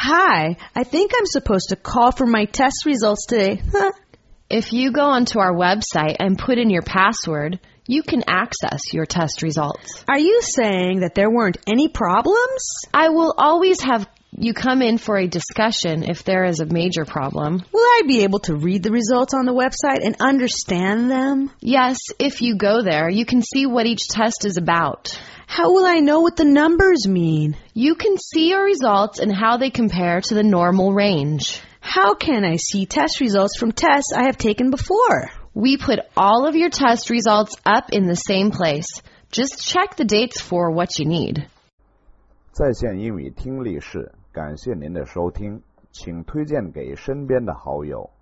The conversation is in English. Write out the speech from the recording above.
Hi, I think I'm supposed to call for my test results today. If you go onto our website and put in your password, you can access your test results. Are you saying that there weren't any problems? I will always have you come in for a discussion if there is a major problem. Will I be able to read the results on the website and understand them? Yes, if you go there, you can see what each test is about. How will I know what the numbers mean? You can see your results and how they compare to the normal range. How can I see test results from tests I have taken before? We put all of your test results up in the same place. Just check the dates for what you need. 在线英语听力室，感谢您的收听，请推荐给身边的好友。